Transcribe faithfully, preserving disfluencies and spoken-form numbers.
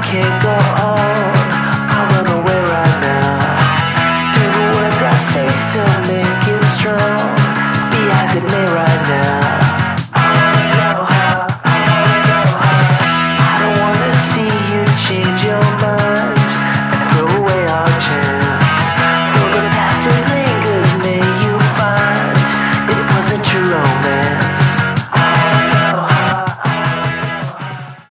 can't go on. I run away right now. Do the words I say still mean?